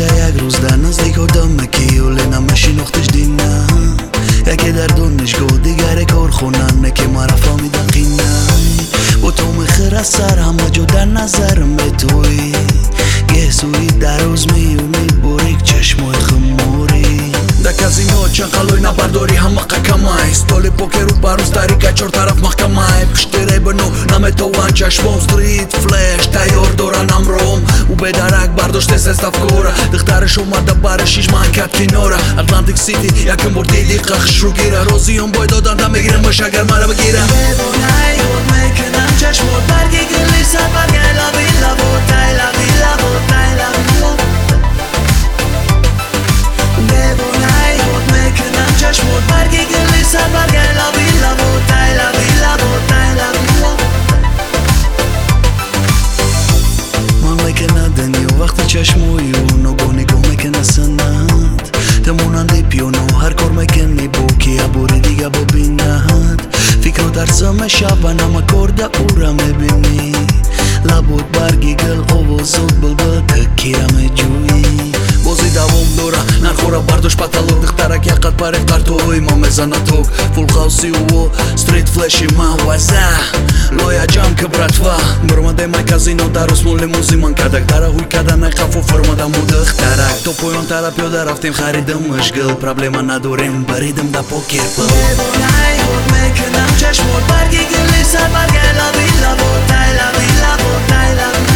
یک روز در نزدیک آدم کی و لنمشی نختش دینه یکی در دانشگاه دیگر کار خونن که مرا فهمیدن قینه با تو مخیر از سر همه جو در نظرم به توی گه سوی در روز میونی بوریک چشمای خموری در کازینو چند قلوی نبرداری همه قکمای ستول پوکر و باروز تاریکه چور طرف محکمای پشتیره بنو نمه توان چشمام ستریت فلش تیار دورنم روم و به درک برداشته سستف کورا دخترش اومده برشیش من کت کنورا اتلانتیک سیتی یکم بردی دیقخش رو گیره روزیون باید دادن دم بگیرم باش اگر مرا بگیره ببونای بود میکنم چشمات برگی گلی سر برگه لبی لبوتای لبی لبوتای لبی ببونای بود میکنم چشمات برگی گلی سر برگه لبی لبوتای لبی لبوتای لبی من میکنه دنیا وقتی چشموی اونو گو نگو میکنه سند تمونندی پیونو هر کار میکنی بو که ابوری دیگه ببیند فکر و درسم شبنم اکارده او را میبینی لبود برگی گل آوازود بلبل تکیرم جویی بازی دوام دوره نرخوره بردوش پتالوگ دخترک یقت پره قرطوی ما میزنه توک فول خوصی و ستریت فلشی موازه لویا جام که براتوا برمده مای کازینو در اسمون لیموزی من کدک داره هوی کدن خفو فرمادم و دخترک تو پویان طرف پیاده رفتیم خریدم مشگل پرابلما نداریم بریدم دا پوکر پل ببونای بود میکنم چشمات برگی گلی سر برگه لبی لبوتای لبی لبوتای لبی